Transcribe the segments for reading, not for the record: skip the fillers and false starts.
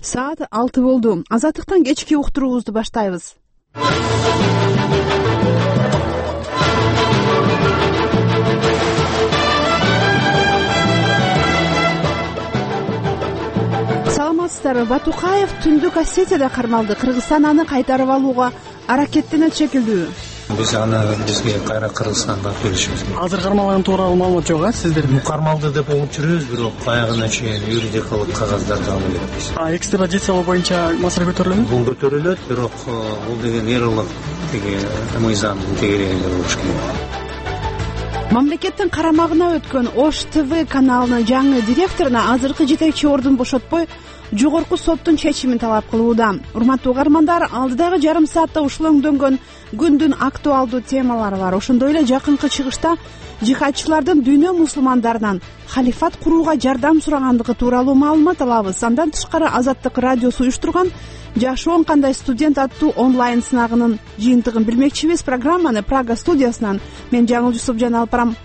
Саат 6 болду. Азаттыктан кечки уктуруубузду баштайбыз. Саламатсыздарбы? Батукаев Түндүк Осетияда кармалды. Кыргызстан аны кайтарып алууга аракеттенет шекилдүү. Биз аны бизге кайра Кыргызстанга алып келишибиз керек. Азыр кармалган тууралуу маалымат жок, сиздерде? Кармалды деп угуп жүрөбүз, бирок каягына чейин юридикалык кагаздарды алып келебиз. Экстрадициялоо боюнча маселе көтөрүлөбү? Бул көтөрүлөт, бирок бул деген эрлык мыйзамдын тегерегинде болуш керек. Мамлекеттин карамагына өткөн Ош ТВ каналынын жаңы директоруна азыркы жетекчи ордун бошотпой, жогорку соттун чечимин талап кылууда. Урматтуу угармандар, алдыдагы жарым саатта ушул өңдөнгөн күндүн актуалдуу темалары бар. Ошондой эле жакынкы чыгышта жихадчылардын дүйнө мусулмандарынан халифат курууга жардам сурагандыгы тууралуу маалымат алабыз. Андан тышкары Азаттык радиосу уюштурган Жашоон кандай студент аттуу онлайн сынагынын жыйынтыгын билмекчибиз. Программаны Прага студиясынан мен Жаңыл Жусупжан алып барам.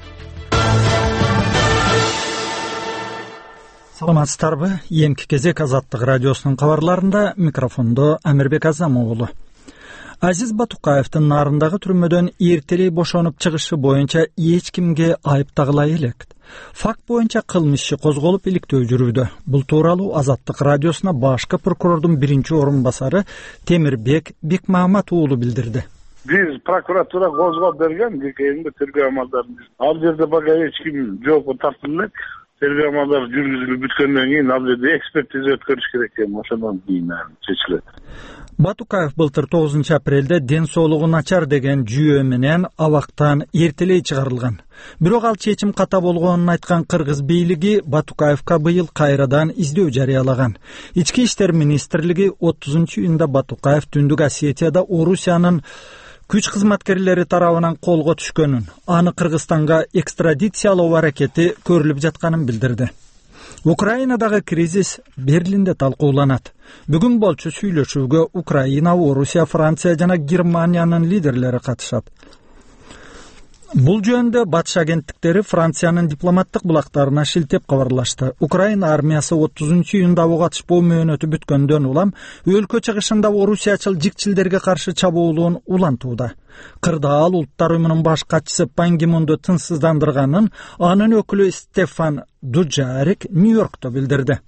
Саламатсыздарбы? Эмки кезек Азаттык радиосунун кабарларында микрофондо Амирбек Азамов уулу. Азиз Батукаевдин нарындагы түрмөдөн эртелей бошонуп чыгышы боюнча эч кимге айып тагыла элек. Факт боюнча кылмыш иши козголуп иликтөө жүрүүдө. Бул тууралуу Азаттык радиосуна башкы прокурордун биринчи орун басары Темирбек Бекмамат уулу билдирди. Биз прокуратура козгоп берген кийинки тергөө амалдарын ал жерде бага эч ким жоопко тартылбайт. Тергөө амалдары жүргүзүлүп бүткөндөн кийин ал жерде экспертиза өткөрүш керек экен, ошондон кийин чечилет. Батукаев былтыр 9 апрелде ден соолугу начар деген жүйө менен абактан эртелей чыгарылган. Бирок ал чечим ката болгонун айткан кыргыз бийлиги Батукаевка быйыл кайрадан издөө жарыялаган. Ички иштер министрлиги 30-июнда Батукаев Түндүк Осетияда Орусиянын күч кызматкерлери тарабынан колго түшкөнүн, аны Кыргызстанга экстрадициялоо аракети көрүлүп жатканын билдирди. Украинадагы кризис Берлинде талкууланат. Бүгүн болчу сүйлөшүүгө Украина, Орусия, Франция жана Германиянын лидерлери катышат. Бул жөнүндө батыш агенттиктери Франциянын дипломаттык булактарына шилтеп кабарлашты. Украина армиясы 30-июнда ага катышпоо мөөнөтү бүткөндөн улам өлкө чыгышында Орусиячыл жикчилдерге каршы чабуулуун улантууда. Кырдаал Улуттар уюмунун баш катчысы Пан Ги Мунду тынчсыздандырганын анын өкүлү Стефан Дуджарик Нью-Йоркто билдирди.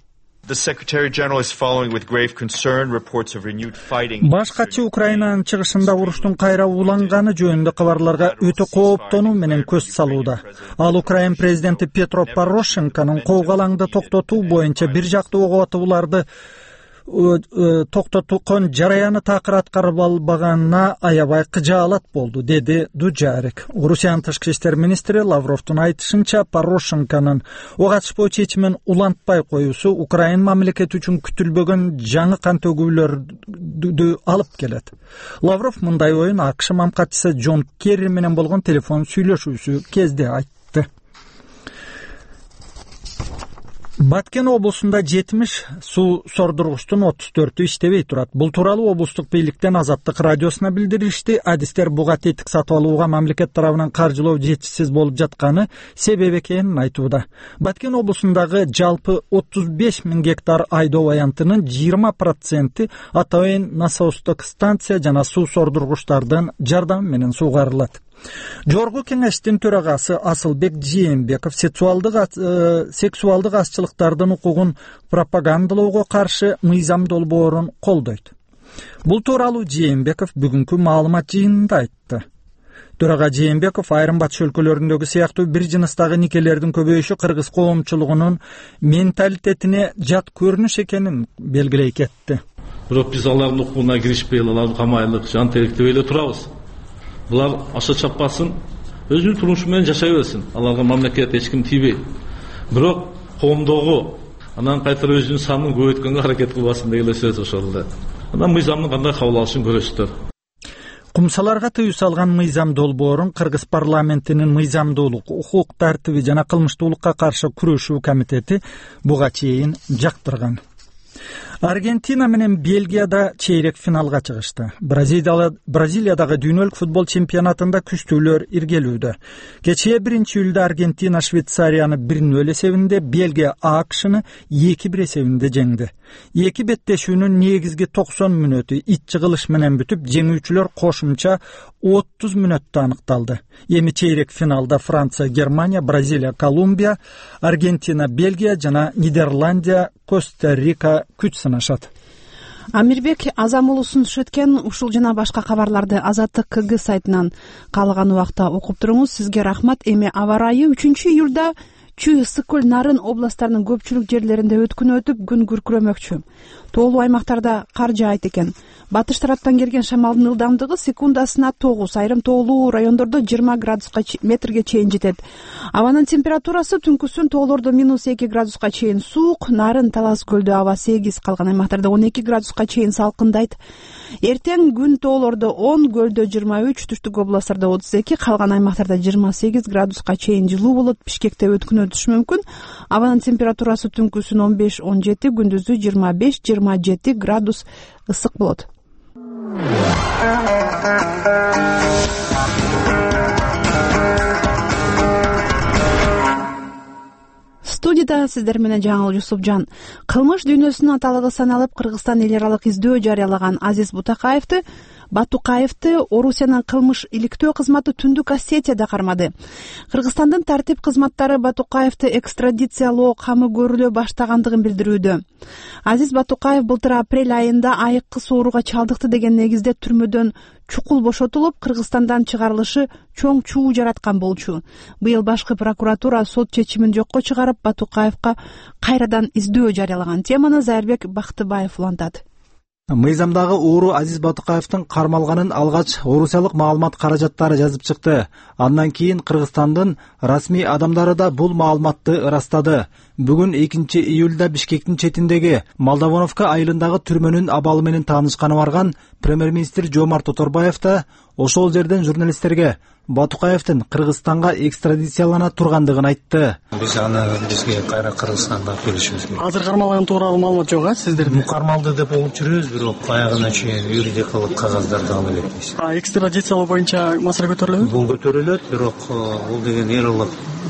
Баш катчы Украинанын чыгышында уруштун кайра уланганы жөнүндө кабарларга өтө кооптонуу менен көз салууда. Ал Украин президенти Петро Порошенконун колгалаңды токтотуу боюнча бир жактуу ого атууларды токтоткон жараяны такыр аткарып албаганына аябай кыжаалат болду, деди Дуджарик. Орусиянын тышкы иштер министри Лавровдун айтышынча, Порошенконун ого атышпоо чечимин улантпай коюусу Украин мамлекети үчүн күтүлбөгөн жаңы кан төгүүлөрдү алып келет. Лавров мындай оюн АКШ мамкатчысы Джон Керри менен болгон телефон сүйлөшүүсү кезде айтты. Баткен облусунда 70 суу сордургучтун 34-ü иштебей турат. Бул тууралуу облустук бийликтен Азаттык радиосуна билдиришти. Адистер буга тетик сатып алууга мамлекет тарабынан каржылоо жетишсиз болуп жатканы себеп экенин айтууда. Баткен облусундагы жалпы 35.000 гектар айдоо аянтынын 20% атайын насостук станция жана суу сордургучтардын жардамы менен суугарылат. Жогорку кеңештин төрагасы Асылбек Жээнбеков сексуалдык азчылыктардын укугун пропагандалоого каршы мыйзам долбоорун колдойт. Бул тууралуу Жээнбеков бүгүнкү маалымат жыйынында айтты. Төрага Жээнбеков айрым батыш өлкөлөрүндөгү сыяктуу бир жыныстагы никелердин көбөйүшү кыргыз коомчулугунун менталитетине жат көрүнүш экенин белгилей кетти. Бирок биз алардын укугуна киришпей, аларды камайлык, жан теректебей эле турабыз. Булар аша чаппасын, өзүнүн турмушу менен жашай берсин. Аларга мамлекет эч ким тийбейт. Бирок коомдогу анан кайтара өзүнүн санын көбөйткөнгө аракет кылбасын деген сөз ошол эле. Анан мыйзамдын кандай кабыл алышын көрөсүздөр. Кумсаларга тыюу салган мыйзам долбоорун Кыргыз парламентинин мыйзамдуулук, укук тартиби жана кылмыштуулукка каршы күрөшүү комитети буга чейин жактырган. Аргентина менен Бельгияда чейрек финалга чыгышты. Бразилиядагы дүйнөлүк футбол чемпионатында күчтүүлөр иргелүүдө. Кечээ 1-июлда Аргентина Швейцарияны 1-0 эсебинде, Бельгия АКШны 2-1 эсебинде жеңди. Эки беттешүүнүн негизги 90 мүнөтү ит жыгылыш менен бүтүп, жеңүүчүлөр кошумча 30 мүнөттө аныкталды. Эми чейрек финалда Франция, Германия, Бразилия, Колумбия, Аргентина, Бельгия жана Нидерландия, Коста-Рика күч сынашат. Амирбек Азам уулусун түшөткен ушул жана башка кабарларды Азаттык КГ сайтынан каалаган убакта окуп туруңуз. Сизге рахмат. Эми аба ырайы 3-июлда Чүй, Ысык көл, Нарын областтарынын көпчүлүк жерлеринде өткүн өтүп, күн күркүрөмөкчү. Тоолуу аймактарда кар жаайт экен. Батыш тараптан келген шамалдын ылдамдыгы секундасына 9, айрым тоолуу райондордо 20 градуска метрге чейин жетет. Абанын температурасы түнкүсүн тоолордо -2 градуска чейин суук, Нарын, Талас көлдө аба 8, калган аймактарда 12 градуска чейин салкындайт. Эртең күн тоолордо 10, көлдө 23, түштүк областтарда 32, калган аймактарда 28 градуска чейин жылуу болот. Бишкекте өткүн өтүшү мүмкүн. Абанын температурасы түнкүсүн 15-17, күндүзү 25-27 градус ысык болот. Студияда сиздер менен Жаңыл Жусупжан. Кылмыш дүйнөсүнүн аталыгы саналып, Кыргызстан эл аралык издөө жарыялаган Азиз Батукаевди Орусиянын кылмыш иликтөө кызматы Түндүк Осетияда кармады. Кыргызстандын тартип кызматтары Батукаевди экстрадициялоо камы көрүлө баштагандыгын билдирүүдө. Азиз Батукаев былтыр апрель айында айыккы сооруга чалдыкты деген негизде түрмөдөн чукул бошотулуп, Кыргызстандан чыгарылышы чоң чуу жараткан болчу. Быйыл башкы прокуратура сот чечимин жокко чыгарып, Батукаевга кайрадан издөө жарыялаган. Теманы Зайырбек Бактыбаев улантат. Мыйзамдагы ууру Азиз Батукаевдин кармалганын алгач орусиялык маалымат каражаттары жазып чыкты. Андан кийин Кыргызстандын расмий адамдары да бул маалыматты ырастады. Бүгүн 2-июлда Бишкектин четиндеги Молдовановка айылындагы түрмөнүн абалы менен таанышканы барган премьер-министр Жомарт Оторбаев да ошол жерден журналисттерге Батукаевдин Кыргызстанга экстрадициялана тургандыгын айтты. Биз аны бизге кайра Кыргызстанга келишибиз керек. Азыр кармалган тууралуу маалымат жок, сиздерде? Кармалды деп угуп жүрөбүз, бирок аягына чейин юридикалык кагаздарды ала элекпиз. Экстрадициялоо боюнча маселе көтөрүлөбү? Бул көтөрүлөт, бирок бул деген эрылык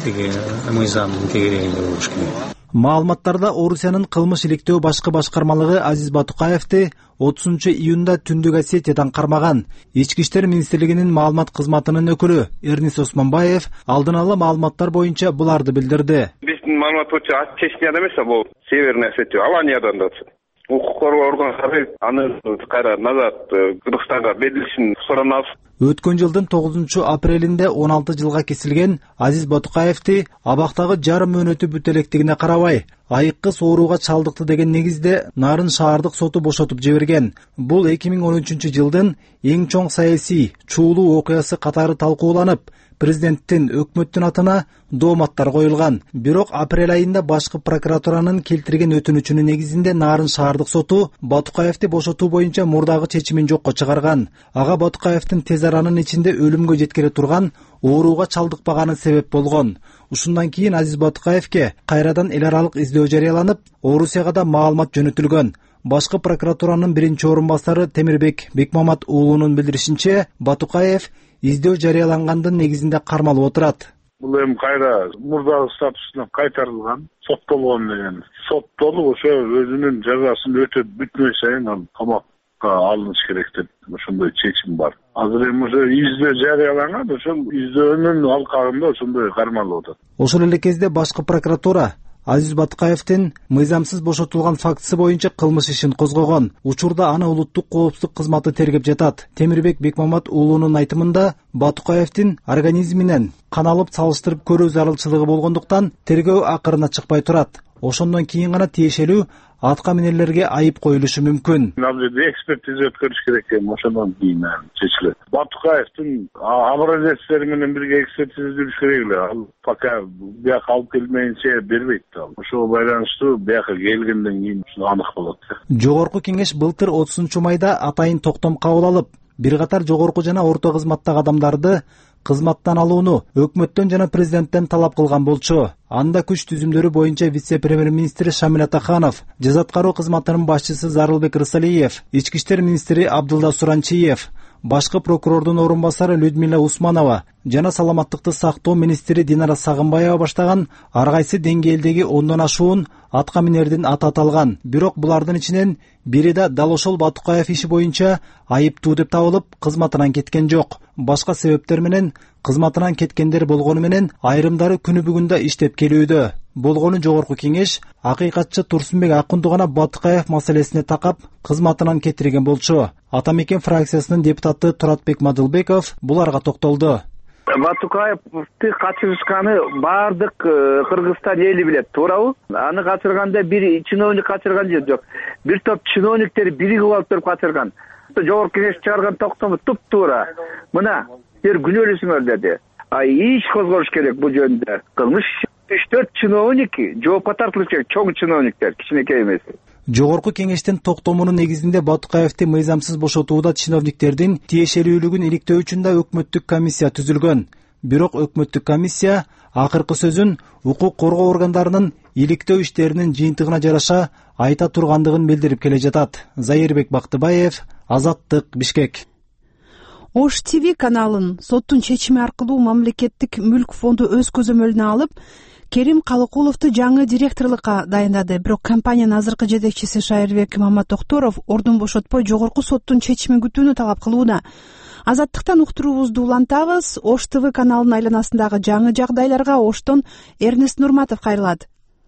мыйзамдын тегерегинде болуш керек. Маалыматтарда Орусиянын кылмыш иликтөө башкы башкармалыгы Азиз Батукаевди 30-июнда Түндүк Осетиядан кармаган. Ички иштер министрлигинин маалымат кызматынын өкүлү Эрнис Осмонбаев алдын ала маалыматтар боюнча буларды билдирди. Биздин маалымат боюнча Чечняда эмес, бул Северный Осетия, Аланиядан да. Укук коргоо органдары аны кайра назад Кыргызстанга берилишин суранабыз. Өткөн жылдын 9-апрелинде 16 жылга кесилген Азиз Батукаевди абактагы жарым мөөнөтү бүтө электигине карабай, айыккы сооруга чалдыкты деген негизде Нарын шаардык соту бошотуп жиберген. Бул 2013-жылдын эң чоң саясий чуулуу окуясы катары талкууланып, президенттин өкмөттүн атына дооматтар коюлган. Бирок апрель айында башкы прокуратуранын келтирген өтүнүчүнүн негизинде Нарын шаардык соту Батукаевди бошотуу боюнча мурдагы чечимин жокко чыгарган. Ага Батукаевдин тез аранын ичинде өлүмгө жеткире турган ооруга чалдыкпаганы себеп болгон. Ушундан кийин Азиз Батукаевге кайрадан эл аралык издөө жарыяланып, Орусияга да маалымат жөнөтүлгөн. Башкы прокуратуранын биринчи орун басары Темирбек Бекмамат уулунун билдиришинче, Батукаев издөө жарыялангандын негизинде кармалып отурат. Бул эми кайра мурдагы статусуна кайтарылган, соттолгон деген. Соттолуп ошо өзүнүн жазасын өтөп бүтмөй сайын ал камакка алыныш керек деп ошондой чечим бар. Азыр эми ошо издөө жарыяланган, ошол издөөнүн алкагында ошондой кармалып атат. Ошол эле кезде башкы прокуратура Азиз Батукаевдин мыйзамсыз бошотулган фактысы боюнча кылмыш ишин козгогон. Учурда аны улуттук коопсуздук кызматы тергеп жатат. Темирбек Бекмамат уулунун айтымында Батукаевдин организминен кан алып салыштырып көрүү зарылчылыгы болгондуктан тергөө акырына чыкпай турат. Ошондон кийин гана тиешелүү атка минерлерге айып коюлушу мүмкүн. Ал жерде экспертиза өткөрүш керек экен, ошондон кийин чечилет. Батукаевдин образецтери менен бирге экспертиза жүрүш керек эле. Ал пока бияка алып келмейинче бербейт ал. Ошого байланыштуу бияка келгенден кийин анык болот. Жогорку кеңеш былтыр 30 майда атайын токтом кабыл алып, бир катар жогорку жана орто кызматтагы адамдарды кызматтан алууну өкмөттөн жана президенттен талап кылган болчу. Анда күч түзүмдөрү боюнча вице-премьер-министри Шамил Атаханов, жаза аткаруу кызматынын башчысы Зарылбек Рысалиев, ички иштер министри Абдылда Суранчиев, башкы прокурордун орун басары Людмила Усманова жана саламаттыкты сактоо министри Динара Сагынбаева баштаган ар кайсы деңгээлдеги 10дон ашуун атка минердин аты аталган. Бирок булардын ичинен бири да дал ошол Батукаев иши боюнча айыптуу деп табылып, кызматынан кеткен жок. Башка себептер менен кызматынан кеткендер болгону менен айрымдары күнү бүгүндө иштеп келүүдө. Болгону жогорку кеңеш акыйкатчы Турсунбек Акунду гана Батукаев маселесине такап кызматынан кетирген болчу. Ата Мекен фракциясынын депутаты Туратбек Мадылбеков буларга токтолду. Батукаевди качырышканы баардык Кыргызстан эли билет, туурабы? Аны качырганда бир чиновник качырган жок. Бир топ чиновниктер биригип алып туруп качырган. Жогорку кеңеш чыгарган токтому туп-туура. Мына силер күнөөлүсүңөр деди. Иш козгош керек бул жөнүндө. Кылмыш 3-4 чиновник жоопко тартылыш керек, чоң чиновниктер, кичинекей эмес. Жогорку кеңештин токтомунун негизинде Батукаевди мыйзамсыз бошотууда чиновниктердин тиешелүүлүгүн иликтөө үчүн да өкмөттүк комиссия түзүлгөн. Бирок өкмөттүк комиссия акыркы сөзүн укук коргоо органдарынын иликтөө иштеринин жыйынтыгына жараша айта тургандыгын билдирип келе жатат. Зайырбек Бактыбаев, Азаттык, Бишкек. Ош ТВ каналын соттун чечими аркылуу мамлекеттик мүлк фонду өз көзөмөлүнө алып, Керим Калыкуловду жаңы директорлукка дайындады. Бирок компаниянын азыркы жетекчиси Шайырбек Маматокторов ордун бошотпой жогорку соттун чечимин күтүүнү талап кылууда. Азаттыктан уктуруубузду улантабыз. Ош ТВ каналынын айланасындагы жаңы жагдайларга Оштон Эрнест Нурматов кайрылат.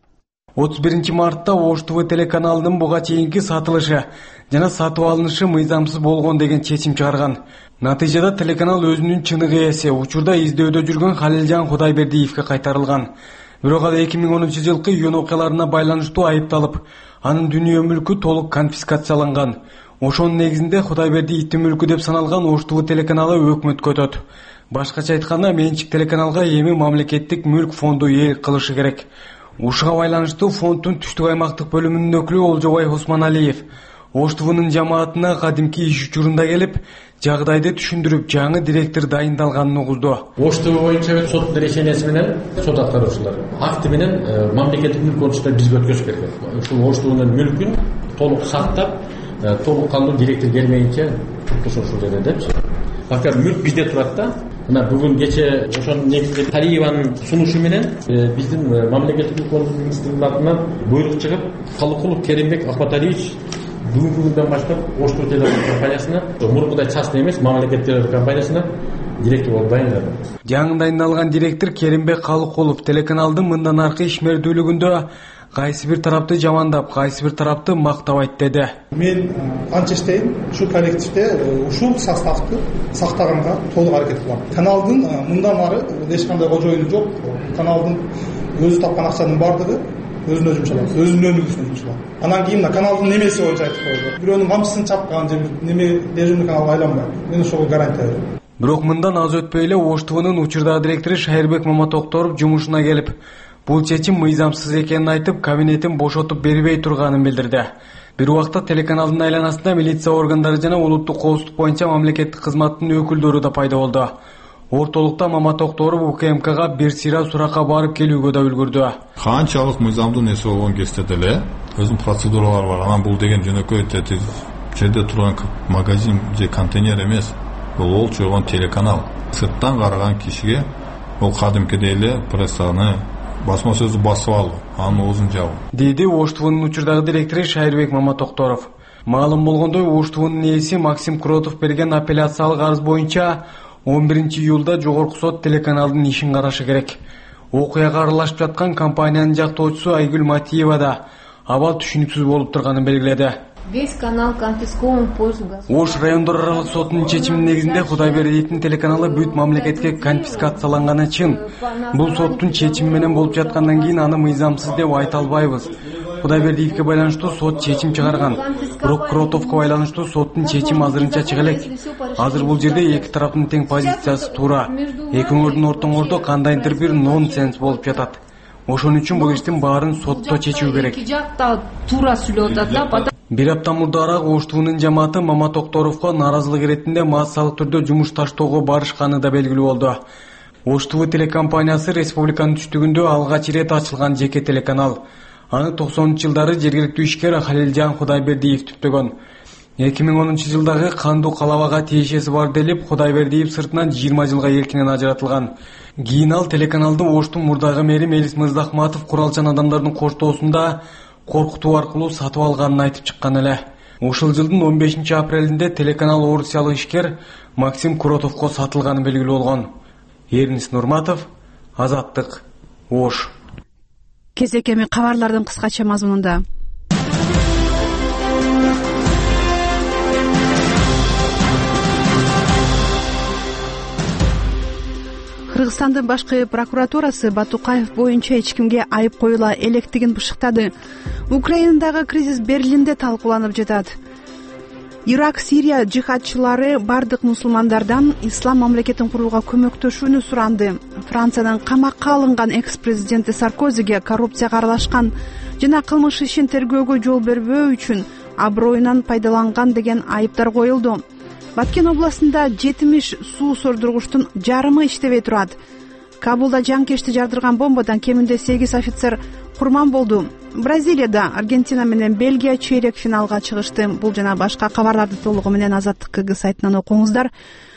31 мартта Ош ТВ телеканалынын буга чейинки сатылышы жана сатып алынышы мыйзамсыз болгон деген чечим чыгарган. Натыйжада телеканал өзүнүн чыныгы ээси учурда издөөдө жүргөн Халилжан Кудайбердиевге кайтарылган. Бирок ал 2010 жылкы июнь окуяларына байланыштуу айыпталып, анын дүнүйө мүлкү толук конфискацияланган. Ошонун негизинде Кудайбердиевдин мүлкү деп саналган Ош ТВ телеканалы өкмөткө өтөт. Башкача айтканда, менчик телеканалга эми мамлекеттик мүлк фонду ээлик кылышы керек. Ушуга байланыштуу фонддун түштүк аймактык бөлүмүнүн өкүлү Олжобай Осмоналиев Ош ТВнын жамаатына кадимки иш учурунда келип, жагдайды түшүндүрүп, жаңы директор дайындалганын угузду. Ош ТВ боюнча соттун решениясы менен сот аткаруучулар акты менен мамлекеттик мүлк боюнча бизге өткөзүш керек. Ушул Ош ТВнын мүлкүн толук сактап, толук кандуу директор келмейинче ушул жерде депчи. Фактор мүлк бизде турат да. Мына бүгүн кече ошонун негизинде Талиеванын сунушу менен биздин мамлекеттик мүлк министрлигинин атынан буйрук чыгып, Калыкулов Керимбек Акбаталиевич бүгүнкү күндөн баштап Ош ТВ компаниясына, мурункудай частный эмес, мамлекеттик компаниясына директор болуп дайындады. Жаңы дайындалган директор Керимбек Калыкулов телеканалдын мындан аркы ишмердүүлүгүндө кайсы бир тарапты жамандап, кайсы бир тарапты мактабайт деди. Мен анча иштейм, ушу коллективде ушул составды сактаганга толук аракет кылам. Каналдын мындан ары эч кандай кожоюну жок. Каналдын өзү тапкан акчанын бардыгы өзүнө жумшалат, өзүнүн өнүгүүсүнө жумшалат. Анан кийин каналдын немеси боюнча айтып койду. Бирөөнүн камчысын чапкан же неме державный каналга айланбайт. Мен ошого гарантия берем. Бирок мындан аз өтпөй эле Ош ТВнын учурдагы директору Шайырбек Маматокторов жумушуна келип, бул чечим мыйзамсыз экенин айтып, кабинетин бошотуп бербей турганын билдирди. Бир убакта телеканалдын айланасында милиция органдары жана улуттук коопсуздук боюнча мамлекеттик кызматтын өкүлдөрү да пайда болду. Ортолукта Маматокторов УКМКга бир сыйра суракка барып келүүгө да үлгүрдү. Канчалык мыйзамдуу нерсе болгон кезде деле өзүнүн процедуралары бар. Анан бул деген жөнөкөй жерде турган магазин же контейнер эмес. Бул ол чойгон телеканал. Сырттан караган кишиге ол кадимкидей эле прессаны басма сөздү басып алуу, анын оозун жабуу. Деди Ош ТВнын учурдагы директору Шайырбек Маматокторов. Маалым болгондой, Ош ТВнын ээси Максим Кротов берген апелляциялык арыз боюнча 11 июлда жогорку сот телеканалдын ишин карашы керек. Окуяга аралашып жаткан компаниянын жактоочусу Айгүл Матиева да абал түшүнүксүз болуп турганын белгиледи. Весь канал конфискован в пользу государства. Ош райондор аралык сотунун чечиминин негизинде Кудайбердиевдин телеканалы бүт мамлекетке конфискацияланганы чын. Бул соттун чечими менен болуп жаткандан кийин аны мыйзамсыз деп айта албайбыз. Кудайбердиевге байланыштуу сот чечим чыгарган. Бирок Кротовго байланыштуу соттун чечими азырынча чыга элек. Азыр бул жерде эки тараптын тең позициясы туура. Экөөңөрдүн ортоңордо кандайдыр бир нонсенс болуп жатат. Ошон үчүн бул иштин баарын сотто чечүү керек. Эки жак да туура сүйлөп атат да. Бир апта мурдараак ОШТВнын жамааты Мамат Токторовго нааразылык иретинде массалык түрдө жумуш таштоого барышканы да белгилүү болду. ОШТВ телекомпаниясы республиканын түштүгүндө алгач ирет ачылган жеке телеканал. Аны 90-жылдары жергиликтүү ишкер Халилжан Кудайбердиев түптөгөн. 2010-жылдагы кандуу калабага тиешеси бар делип, Кудайбердиев сыртынан 20 жылга эркинен ажыратылган. Кийин ал телеканалды ОШТУнун мурдагы мэри Мелис Мырзахматов куралчан адамдардын коштоосунда коркутуу аркылуу сатып алганын айтып чыккан эле. Ушул жылдын 15-апрелинде телеканал орусиялык ишкер Максим Куротовго сатылганы белгилүү болгон. Эрнис Нурматов, Азаттык, Ош. Кезекеми кабарлардын кыскача мазмунунда. Кыргызстандын башкы прокуратурасы Батукаев боюнча эч кимге айып коюла электигин бышыктады. Украинадагы кризис Берлинде талкууланып жатат. Ирак, Сирия жихадчылары бардык мусулмандардан ислам мамлекетин курууга көмөктөшүүнү суранды. Франциянын камакка алынган экс-президенти Саркозиге коррупцияга аралашкан жана кылмыш ишин тергөөгө жол бербөө үчүн аброюнан пайдаланган деген айыптар коюлду. Баткен областында 70 суу сордургучтун жарымы иштебей турат. Кабулда жанкечти жардырган бомбадан кеминде 8 офицер курман болду. Бразилияда Аргентина менен Бельгия чейрек финалга чыгышты. Бул жана башка кабарларды толугу менен Азаттык КГ сайтынан окуңуздар.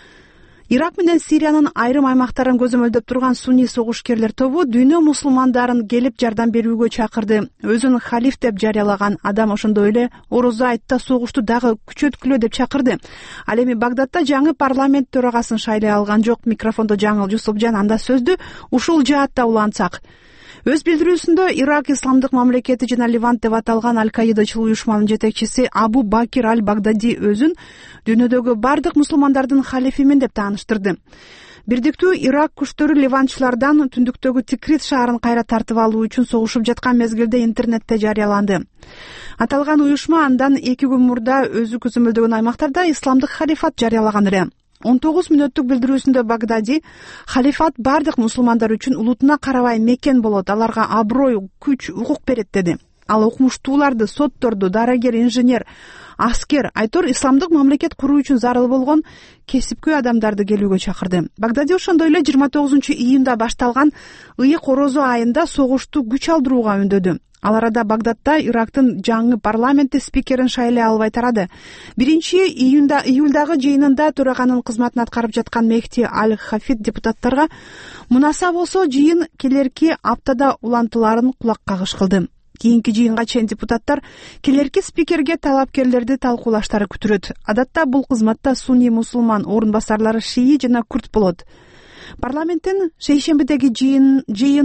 Ирак менен Сириянын айрым аймактарын көзөмөлдөп турган сунни согушкерлер тобу дүйнө мусулмандарын келип жардам берүүгө чакырды. Өзүн халиф деп жарыялаган адам ошондой эле орозо айтта согушту дагы күчөткүлө деп чакырды. Ал эми Багдадда жаңы парламент төрагасын шайлай алган жок. Микрофондо Жаңыл Жусупжан анда сөздү ушул жаатта улантсак. Өз билдирүүсүндө Ирак исламдык мамлекети жана Ливант деп аталган Аль-Каидачыл уюшманын жетекчиси Абу Бакир Аль-Багдади өзүн дүйнөдөгү бардык мусулмандардын халифимин деп тааныштырды. Бирдиктүү Ирак күчтөрү ливанчылардан түндүктөгү Тикрит шаарын кайра тартып алуу үчүн согушуп жаткан мезгилде интернетте жарыяланды. Аталган уюшма андан 2 күн мурда өзү көзөмөлдөгөн аймактарда исламдык халифат жарыялаган эле. 19 мүнөттүк билдирүүсүндө Багдади халифат бардык мусулмандар үчүн улутуна карабай мекен болот, аларга аброй, күч, укук берет деди. Ал окумуштууларды, сотторду, дарыгер, инженер, аскер, айтор исламдык мамлекет куруу үчүн зарыл болгон кесипкөй адамдарды келүүгө чакырды. Багдади ошондой эле 29-июнда башталган ыйык орозо айында согушту күч алдырууга үндөдү. Ал арада Багдадда Ирактын жаңы парламенти спикерин шайлай албай тарады. 1-июлдагы жыйынында төраганын кызматын аткарып жаткан Мехти Аль-Хафид депутаттарга мунаса болсо жыйын келерки аптада улантыларын кулак кагыш кылды. Кийинки жыйынга чейин депутаттар келерки спикерге талапкерлерди талкуулаштары күтүрөт. Адатта бул кызматта сунни мусулман орун-басарлары шии жана күрт болот. Парламенттин шейшембидеги жыйыны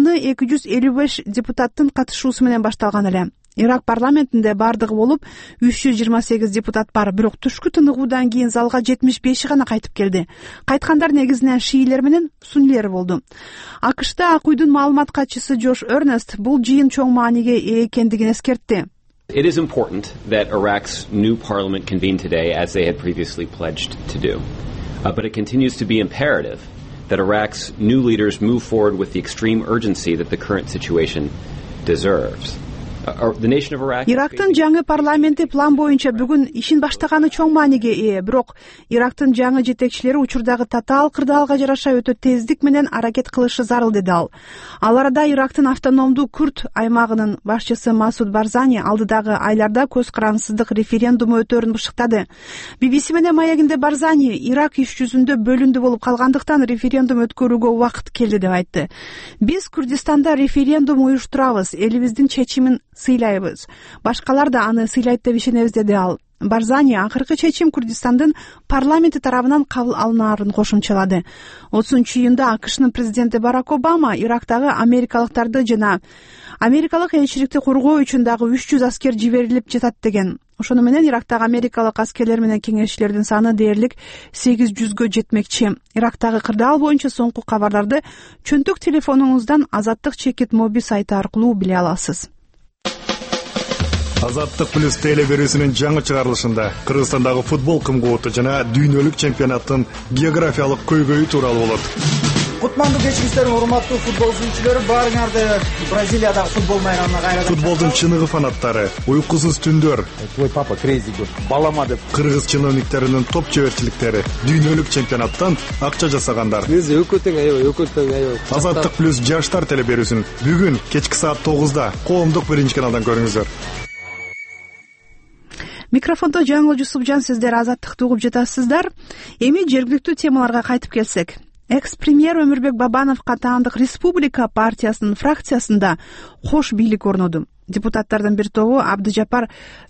255 депутаттын катышуусу менен башталган эле. Ирак парламентинде бардыгы болуп 328 депутат бар, бирок түшкү тыныгуудан кийин залга 75 гана кайтып келди. Кайткандар негизинен шиилер менен суннилер болду. АКШда Ак үйдүн маалымат катчысы Джош Эрнест бул жыйын чоң мааниге ээ экендигин эскертти. It is important that Iraq's new parliament convene today as they had previously pledged to do. But it continues to be imperative that Iraq's new leaders move forward with the extreme urgency that the current situation deserves. Ирактын жаңы парламенти план боюнча бүгүн ишин баштаганы чоң мааниге ээ, бирок Ирактын жаңы жетекчилери учурдагы татаал кырдаалга жараша өтө тездик менен аракет кылышы зарыл деди ал. Ал арада Ирактын автономдуу Күрд аймагынын башчысы Масуд Барзани алдыдагы айларда көз карансыздык референдуму өтөөрүн бышыктады. BBC менен маегинде Барзани Ирак иш жүзүндө бөлүндү болуп калгандыктан референдум өткөрүүгө убакыт келди деп айтты. Биз Курдистанда референдум уюштурабыз, элибиздин чечимин сыйлайбыз. Башкалар да аны сыйлайт деп ишенебиз деди ал. Барзани акыркы чечим Курдистандын парламенти тарабынан кабыл алынаарын кошумчалады. 30-июнда АКШнын президенти Барак Обама Ирактагы америкалыктарды жана америкалык элчиликти коргоо үчүн дагы 300 аскер жиберилип жатат деген. Ошону менен Ирактагы америкалык аскерлер менен кеңешчилердин саны дээрлик 800гө жетмекчи. Ирактагы кырдаал боюнча соңку кабарларды чөнтөк телефонуңуздан Азаттык чекит моби сайты аркылуу биле аласыз. Азаттык плюс телеберүүсүнүн жаңы чыгарылышында Кыргызстандагы футбол кымгооту жана дүйнөлүк чемпионаттын географиялык көйгөйү тууралуу болот. кутмандуу кечиңиздер, урматтуу футбол сүйүүчүлөр. Баарыңарды Бразилиядагы футбол майданына кайрадан футболдун чыныгы фанаттары, уйкусуз түндөр, твой папа crazy good, балама деп кыргыз чиновниктеринин топ чеберчиликтери, дүйнөлүк чемпионаттан акча жасагандар. Азаттык плюс жаштар телеберүүсүн бүгүн кечки саат 9-да коомдук биринчи каналдан көрүңүздөр. Микрофондо Жаңыл Жусупжан, сиздер Азаттыкты угуп жатасыздар. Эми жергиликтүү темаларга кайтып келсек. Экс-премьер Өмүрбек Бабановго таандык Республика партиясынын фракциясында кош бийлик орноду. Депутаттардын бир тобу Абдыжапар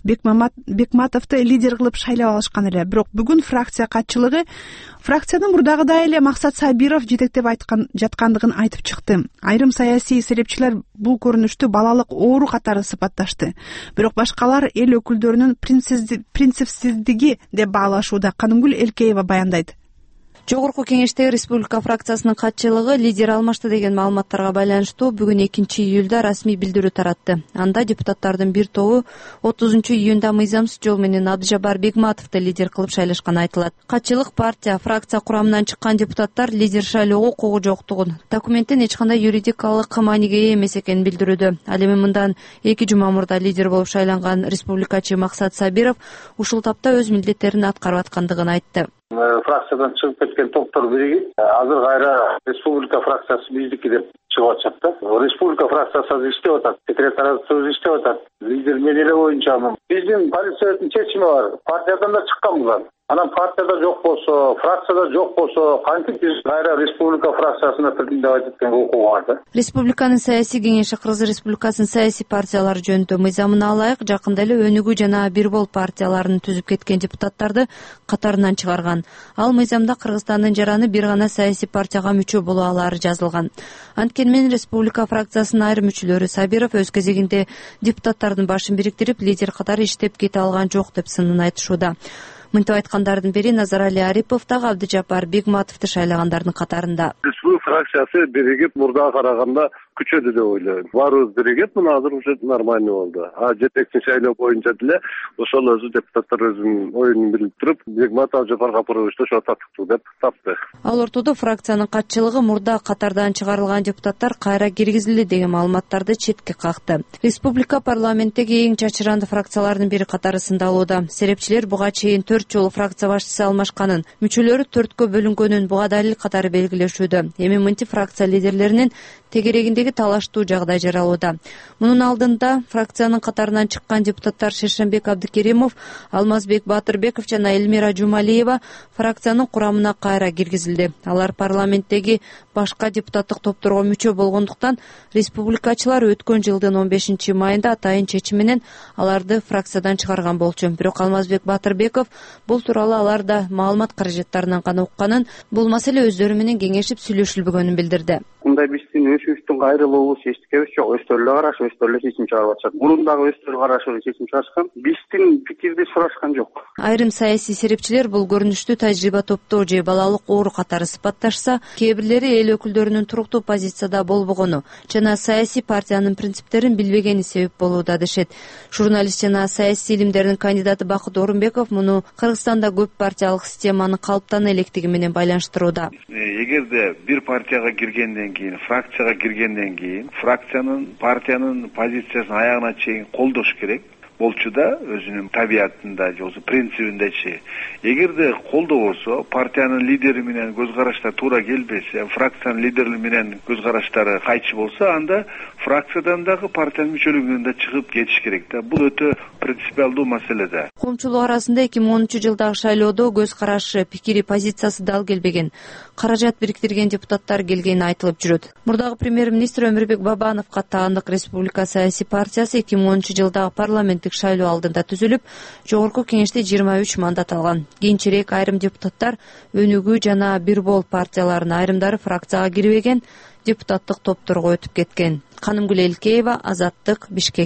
Бекматовду лидер кылып шайлап алышкан эле. Бирок бүгүн фракция катчылыгы фракциянын мурдагыдай эле Максат Сабиров жетектеп жаткандыгын айтып чыкты. Айрым саясий серепчилер бул көрүнүштү балалык оору катары сыпатташты. Бирок башкалар эл өкүлдөрүнүн принципсиздиги деп баалашууда. Канымгүл Элкеева баяндайт. Жогорку кеңештеги Республика фракциясынын катчылыгы лидер алмашты деген маалыматтарга байланыштуу бүгүн 2-июлда расмий билдирүү таратты. Анда депутаттардын бир тобу 30-июнда мыйзамсыз жол менен Абдыжапар Бекматовду лидер кылып шайлашканы айтылат. Катчылык партия, фракция курамынан чыккан депутаттар лидер шайлоого укугу жоктугун, документтин эч кандай юридикалык мааниге ээ эмес экенин билдирүүдө. Ал эми мындан 2 жума мурда лидер болуп шайланган республикачы Максат Сабиров ушул тапта өз милдеттерин аткарып аткандыгын айтты. Фракциядан чыгып кеткен топтор биригип, азыр кайра Республика фракциясы биздики деп чыгып атышат да. Республика фракциясы азыр иштеп атат, секретариатыбыз иштеп атат. Лидер менеле боюнча биздин полициянын чечими бар. Партиядан да чыккан булар. Анан партияда жок болсо, фракцияда жок болсо, кантип биз кайра Республика фракциясына кирдим деп айткан укугу бар да. Республиканын саясий кеңеши Кыргыз Республикасынын саясий партиялары жөнүндө мыйзамына ылайык жакында эле Өнүгүү жана Бир Бол партияларын түзүп кеткен депутаттарды катарынан чыгарган. Ал мыйзамда Кыргызстандын жараны бир гана саясий партияга мүчө боло алары жазылган. Анткени менен Республика фракциясынын айрым мүчөлөрү Сабиров өз кезегинде депутаттардын башын бириктирип, лидер катары иштеп кете алган жок деп сынын айтышууда. Мынтип айткандардын бири Назарали Арипов дагы Абдыжапар Бекматовду шайлагандардын катарында. Республика фракциясы биригип мурдага караганда күчөдү деп ойлойм. Баарыбыз биригип, мына азыр уже нормально болду. Жетекчи шайлоо боюнча деле ошол өзү депутаттар өзүнүн оюн билип туруп, Бекматов Жапар Капыровичти ошо таттыктуу деп тапты. Ал ортодо фракциянын катчылыгы мурда катардан чыгарылган депутаттар кайра киргизилди деген маалыматтарды четке какты. Республика парламенттеги эң чачыранды фракциялардын бири катары сындалууда. Серепчилер буга чейин 4 жолу фракция башчысы алмашканын, мүчөлөрү 4кө бөлүнгөнүн буга далил катары белгилешүүдө. Эми мынтип фракция лидерлеринин тегерегиндеги талаштуу жагдай жаралууда. Мунун алдында фракциянын катарынан чыккан депутаттар Шершенбек Абдыкеримов, Алмазбек Батырбеков жана Элмира Жумалиева фракциянын курамына кайра киргизилди. Алар парламенттеги башка депутаттык топторго мүчө болгондуктан республикачылар өткөн жылдын 15-майында атайын чечим менен аларды фракциядан чыгарган болчу. Бирок Алмазбек Батырбеков бул тууралуу аларда маалымат каражаттарынан гана укканын, бул маселе өздөрү менен кеңешип сүйлөшүлбөгөнүн билдирди. Мындай биздин өзүбүздүн кайрылуубуз эчтекебиз жок. Өздөрү эле карашып, өздөрү эле чечим чыгарып атышат. Мурун дагы өздөрү карашып чечим чыгарышкан. Биздин пикирди сурашкан жок. Айрым саясий серепчилер бул көрүнүштү тажрыйба топтоо же балалык оору катары сыпатташса, кээ бирлери эл өкүлдөрүнүн туруктуу позицияда болбогону жана саясий партиянын принциптерин билбегени себеп болууда дешет. Журналист жана саясий илимдердин кандидаты Бакыт Орунбеков муну Кыргызстанда көп партиялык системанын калыптана электиги менен байланыштырууда. Эгерде бир партияга киргенден кийин, фракцияга киргенден кийин, фракциянын, партиянын позициясын аягына чейин колдош керек. Болчу да өзүнүн табиятында же болбосо принцибиндечи. Эгерде колдобосо, партиянын лидери менен көз караштар туура келбесе, фракциянын лидери менен көз караштары кайчы болсо, анда фракциядан дагы партиянын мүчөлүгүнөн да чыгып кетиш керек да. Бул өтө принципиалдуу маселе да. Коомчулук арасында 2010-жылдагы шайлоодо көз карашы, пикири, позициясы дал келбеген, каражат бириктирген депутаттар келгени айтылып жүрөт. Мурдагы премьер-министр Өмүрбек Бабановго таандык Республика саясий партиясы 2010-жылдагы парламенттик шайлоо алдында түзүлүп, жогорку кеңеште 23 мандат алган. Кийинчерээк айрым депутаттар Өнүгүү жана Бир Бол партияларынын айрымдары фракцияга кирбеген, депутаттык топторго өтүп кеткен. Канымгүл Элкеева, Азаттык, Бишкек.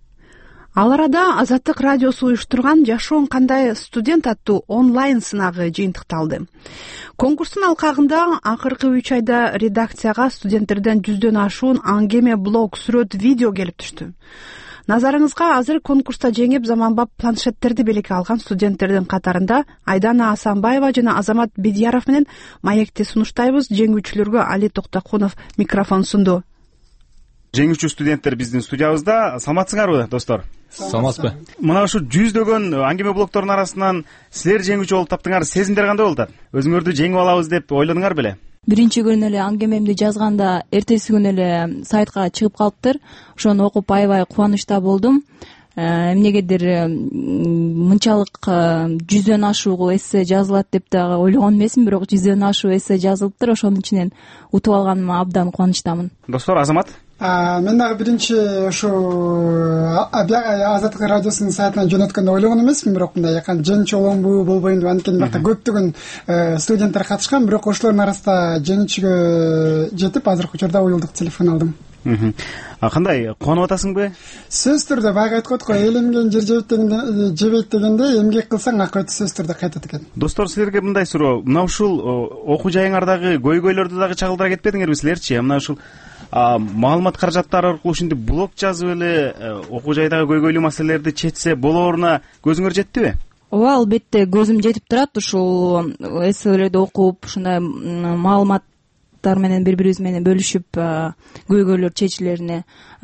Ал арада Азаттык радиосу уюштурган «Жашоон кандай студент» аттуу онлайн сынагы жыйынтыкталды. Конкурстун алкагында акыркы 3 айда редакцияга студенттерден 100дөн ашуун аңгеме, блог, сүрөт, видео келип түштү. Назарыңызга азыр конкурста жеңип заманбап планшеттерди белекке алган студенттердин катарында Айдана Асанбаева жана Азамат Бедияров менен маекти сунуштайбыз. Жеңүүчүлөргө Али Токтокунов микрофон сунду. Жеңүүчү студенттер биздин студиябызда. Саламатсыңарбы, достор? Саламатсызбы? Мына ушу жүздөгөн аңгеме блогторунун арасынан силер жеңүүчү болуп таптыңар. Сезимдер кандай болуп атат? Өзүңөрдү жеңип алабыз деп ойладыңар беле? Биринчи күнү эле аңгемемди жазганда эртеси күнү эле сайтка чыгып калыптыр. Ошону окуп аябай кубанычта болдум. Эмнегедир мынчалык 100дөн ашуу эссе жазылат деп дагы ойлогон эмесмин, бирок 100дөн ашуу эссе жазылыптыр. Ошонун ичинен утуп алганыма абдан кубанычтамын. Достор, Азамат? Мен дагы биринчи ушу Азаттык радиосунун сайтына жөнөткөндө ойлогон эмесмин, бирок мындай якан жеңүүчү боломбу, болбоймбу, анткени бакта көптөгөн студенттер катышкан, бирок ошолордун арасында жеңүүчүгө жетип, азыркы учурда уюлдук телефон алдым. Кандай, кубанып атасыңбы? Сөзсүз түрдө баягы айтып койдук го, эленген жер жебейт дегенде, эмгек кылсаң акыбети сөзсүз түрдө кайтат экен. Достор, силерге мындай суроо. Мына ушул окуу жайыңардагы көйгөйлөрдү дагы чагылдыра кетпедиңерби силерчи? Мына ушул маалымат каражаттары аркылуу ушинтип блог жазып эле окуу жайдагы көйгөйлүү маселелерди чечсе болооруна көзүңөр жеттиби? Ооба, албетте көзүм жетип турат. Ушул эсселерди окуп, ушундай маалыматтар менен бири-бирибиз менен бөлүшүп көйгөйлөр чечилерине.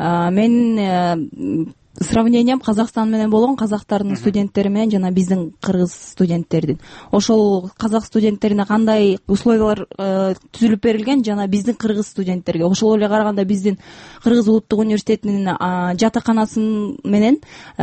Мен сравнением Казакстан менен болгон, казактардын студенттери менен жана биздин кыргыз студенттердин. Ошол казак студенттерине кандай условиялар түзүлүп берилген жана биздин кыргыз студенттерге. Ошол эле караганда биздин Кыргыз улуттук университетинин жатаканасын менен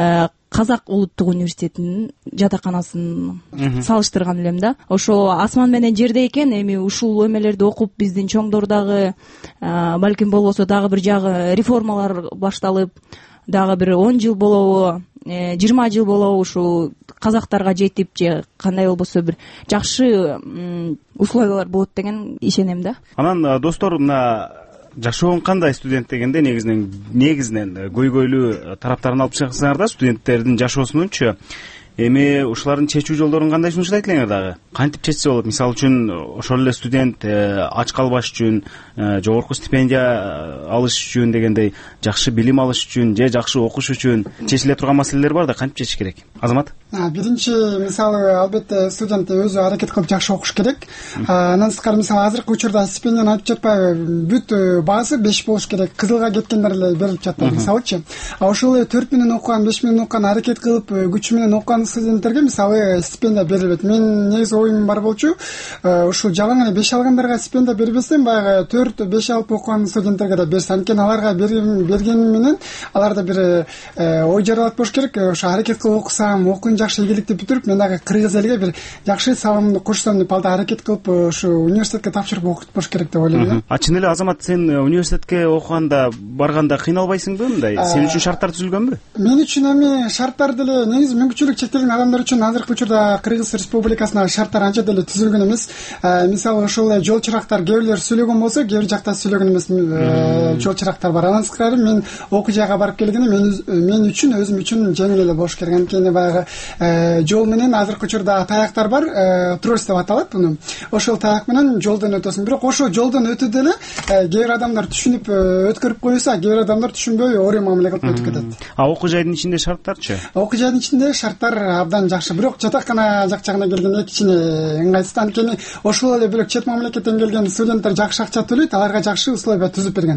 Казак улуттук университетинин жатаканасын салыштырган элем да. Ошо асман менен жердей экен. Эми ушул эмелерди окуп биздин чоңдор дагы балким болбосо дагы бир жагы реформалар башталып, дагы бир 10 жыл болобу, 20 жыл болобу ушул казактарга жетип же кандай болбосо бир жакшы условиялар болот деген ишенем да. Анан достор, мына жашоон кандай студент дегенде негизинен көйгөйлүү тараптарын алып чыксаңар да, студенттердин жашоосунунчу. Эми ушулардын чечүү жолдорун кандай сунуштайт элеңер дагы? Кантип чечсе болот? Мисалы үчүн, ошол эле студент ач калбаш үчүн, жогорку стипендия алыш үчүн дегендей, жакшы билим алыш үчүн же жакшы окуш үчүн чечиле турган маселелер бар да, кантип чечиш керек? Азамат? Биринчи, мисалы, албетте студент өзү аракет кылып жакшы окуш керек. Андан сырткары, мисалы, азыркы учурда стипендияны айтып жатпайбы, бүт баасы 5 болуш керек. Кызылга кеткендер эле берилип жатат, мисалычы. Ошол эле 4 менен окуган, 5 менен окуган, аракет кылып күчү менен окуган студенттерге мисалы стипендия берилбейт. Мен негизи оюм бар болчу, ушул жалаң эле 5 алгандарга стипендия бербестен баягы 4-5 алып окуган студенттерге да берсе, анткени аларга бергени менен аларда бир ой жаралат болуш керек. Ошо аракет кылып окусам, окуун жакшы ийгиликтүү бүтүрүп, мен дагы кыргыз элге бир жакшы салымымды кошсом деп алда аракет кылып ушу университетке тапшырып окутуп болуш керек деп ойлойм. Чын эле, Азамат, сен университетке окуганда барганда кыйналбайсыңбы? Мындай сен үчүн шарттар түзүлгөнбү? Мен үчүн эми шарттар деле негизи мүмкүнчүлүк чектелген адамдар үчүн азыркы учурда Кыргыз Республикасына шарттар анча деле түзүлгөн эмес. Мисалы, ошол эле жол чырактар кээ бирлер сүйлөгөн болсо, кээ бир жакта сүйлөгөн эмес жол чырактар бар. Андан сырткары мен окуу жайга барып келгенде мен үчүн, өзүм үчүн жеңил эле болуш керек. Анткени баягы жол менен азыркы учурда таяктар бар, трос деп аталат муну. Ошол таяк менен жолдон өтөсүң. Бирок ошол жолдон өтүүдө эле кээ бир адамдар түшүнүп өткөрүп коюлса, кээ бир адамдар түшүнбөй ори мамиле кылып өтүп кетет. Окуу жайдын ичинде шарттарчы? Окуу жайдын ичинде шарттар абдан жакшы. Бирок жатакана жагына келгенде кичине ыңгайсыз. Анткени ошол эле бөлөк чет мамлекеттен келген студенттер жакшы акча төлөйт, аларга жакшы условия түзүп берген.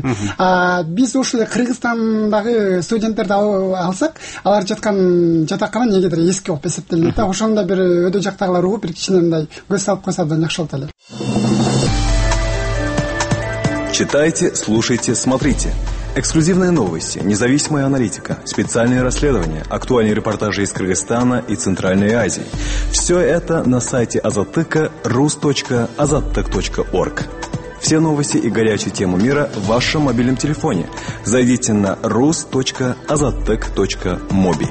Биз ошол эле Кыргызстандагы студенттерди алсак, алар жаткан жатакана негедир эски болуп эсептелинет. Ошондо бир өдө жактагылар угуп, бир кичине мындай көз салып койсо абдан жакшы болот эле. Читайте, слушайте, смотрите. Эксклюзивные новости, независимая аналитика, специальные расследования, актуальные репортажи из Кыргызстана и Центральной Азии. Все это на сайте Азаттыка rus.azattyk.org. Все новости и горячие темы мира в вашем мобильном телефоне. Зайдите на rus.azattyk.mobi.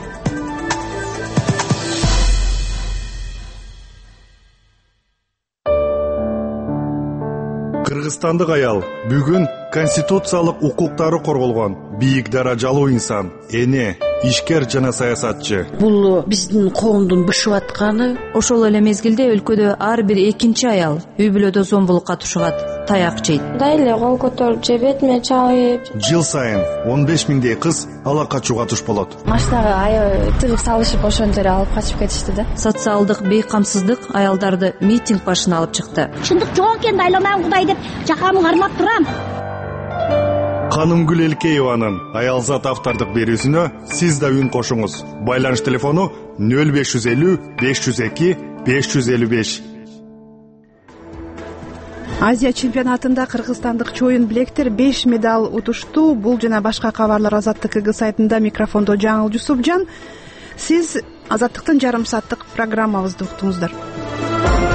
Кыргызстандык аял бүгүн конституциялык укуктары корголгон бийик даражалуу инсан, эне, ишкер жана саясатчы. Бул биздин коомдун бышып атканы. Ошол эле мезгилде өлкөдө ар бир экинчи аял үй бүлөдө зомбулукка тушугат, таяк жейт. Мындай эле кол көтөрүп же бетиме чалып. Жыл сайын 15 миңдей кыз ала качууга туш болот. Машинага тыгып салышып ошондо эле алып качып кетишти да. Социалдык бейкамсыздык аялдарды митинг башына алып чыкты. Чындык жок экен, айланам Кудай деп жакамды кармап турам. Канымгүл Элкееванын Аялзат автордук берүүсүнө сиз да үн кошуңуз. Байланыш телефону 0550 502 555. Азия чемпионатында кыргызстандык чоюн билектер 5 медаль утушту. Бул жана башка кабарлар Азаттык КГ сайтында. Микрофондо Жаңыл Жусупжан. Сиз Азаттыктын жарым сааттык программабызды уктуңуздар.